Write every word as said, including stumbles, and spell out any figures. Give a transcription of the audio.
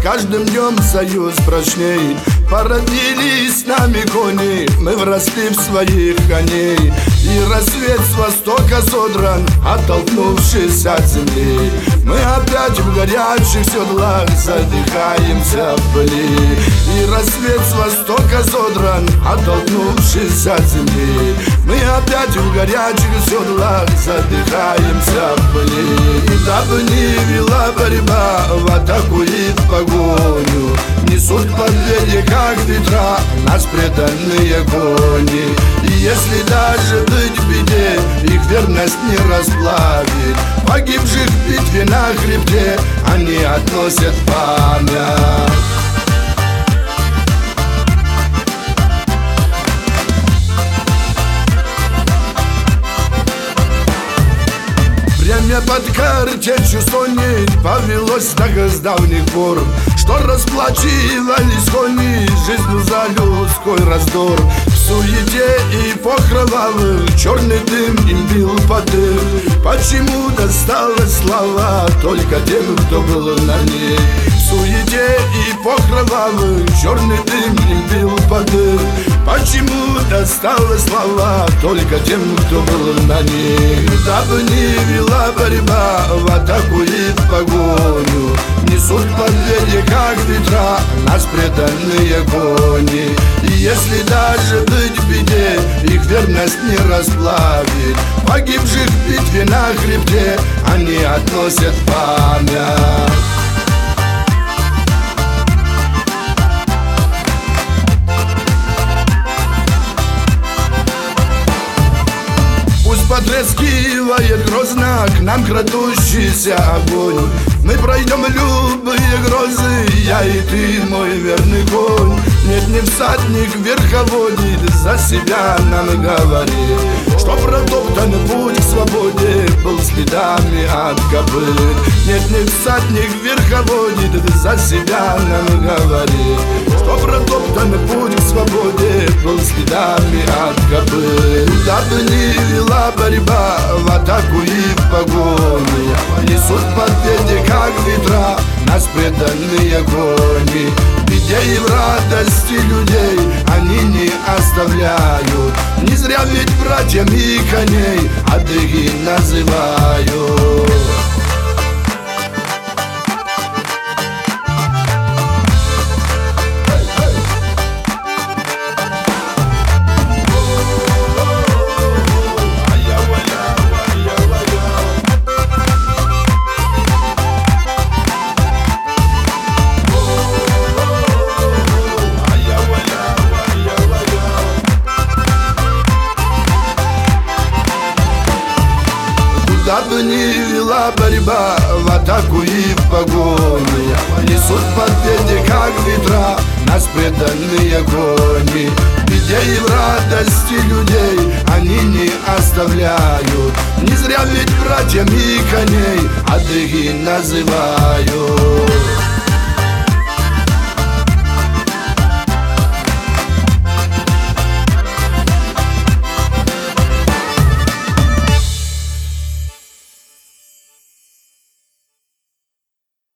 каждым днем союз прочней. Породнились с нами кони, мы вросли в своих коней. И рассвет с востока содран, оттолкнувшись от земли. Мы опять в горячих седлах задыхаемся в пыли. И рассвет с востока содран, оттолкнувшись от земли. Мы опять в горячих седлах задыхаемся в пыли. И дабы не вела борьба в атаку и в погоню, несут победе, как ветра, нас преданные кони. И если даже быть в беде, их верность не расплавит, погибших в битве на хребте они относят память. Время под картечью соней повелось так с давних пор, что расплачивались кони жизнью за людской раздор. В суете и покровавых черный дым им бил под дых. Почему досталась слава только тем, кто был на ней? В суете и покровавых черный дым им бил под дых. Почему досталась слава только тем, кто был на ней? Дабы не вела борьба в атаку и в погоню, несут победе, как ветра, нас преданные кони. И если даже быть в беде, их верность не расплавит, погибших в битве на хребте они относят память. Потрескивает грозно к нам крадущийся огонь. Мы пройдем любые грозы, я и ты, мой верный конь. Нет, не всадник верховодит, за себя нам говорит, что протоптан путь к свободе был следами от копыт. Нет, не всадник верховодит, за себя нам говорит, что протоптан путь к свободе был следами от копыт. Дабы не вела борьба в атаку и в погоню, несут победе, как ветра, нас преданные кони. В беде и в радости людей они не оставляют, не зря ведь братьями коней адыги называют. Дабы не вела борьба в атаку и в погоню, несут победе, как ветра, нас преданные кони. В беде и в радости людей они не оставляют, не зря ведь братьями коней адыги называют.